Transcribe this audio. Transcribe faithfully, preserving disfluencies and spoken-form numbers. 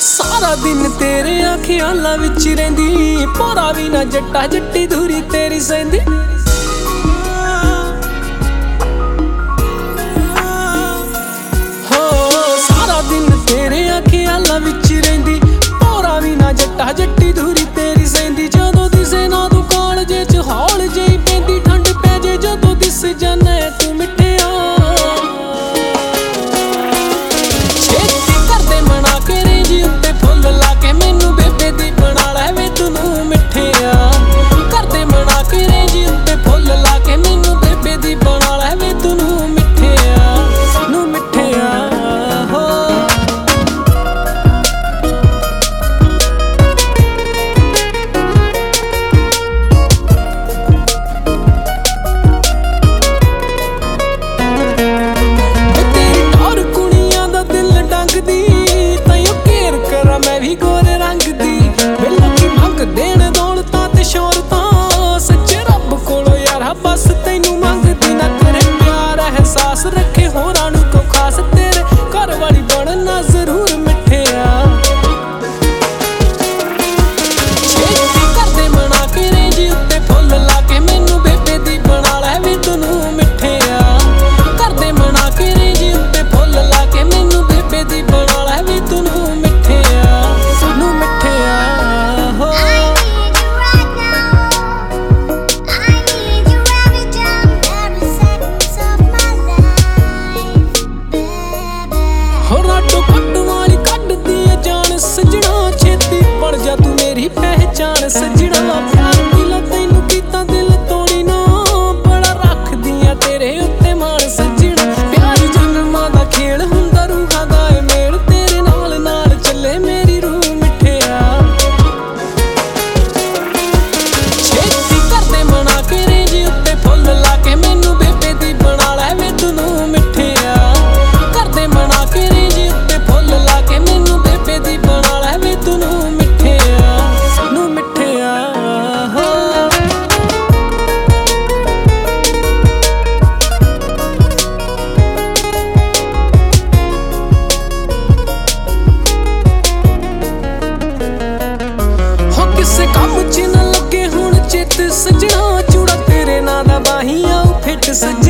सारा दिन तेरे ख्यालां विच रहिंदी, भोरा भी ना जट्टा जट्टी दूरी तेरी सहिंदी। हो सारा दिन तेरे ख्यालां विच रहिंदी, भोरा भी ना जट्टा जट्टी दूरी तेरी सहिंदी। जदों दिसे ना तू कालजे च हौल जेही पैंदी, ठंड पै जे जदों दिस जाना तू मिठिया। छेती करदे मना के रेंज उत्ते फुल ला के मैनू बेबे दी बना लै वे तूं मिठिया। करदे मना के रेंज उत्ते फुल ला के मैनू बेबे दी बना लै वे तूं मिठिया नू मिठिया। हो गोरे रंग दी लोकी मंग देण दौलतां ते शोहरतां, सच्चे रब कोलों यारा बस तैनू मंगदी। ना करे प्यार एहसास रखे होरां नू को खास, तेरे घर वाली बनना जरूर मिठिया। छेती करदे मना के रेंज उत्ते फुल ला के मैनू बेबे दी बना लै वे तूं मिठिया। करदे मना के रेंज उत्ते फुल ला के मैनू बेबे दी बना लै वे तूं पहचान सजना। प्यार दिला तैनू कीता दिल तोड़ी ना, बड़ा रख दिया तेरे उत्ते मान सजना। प्यार जन्मां दा खेल हुंदा रूहां दा ए मेल, तेरे नाल नाल चले मेरी रूह मिठिया। छेती करदे मना के रेंज उत्ते फुल ला के मैनू बेबे दी बना लै वे तूं मिठिया। करदे मना के रेंज उत्ते फुल ला के मैनू बेबे दी बना लै वे तूं सजना। चूड़ा तेरे नां दा बाही आऊ फिट सजना।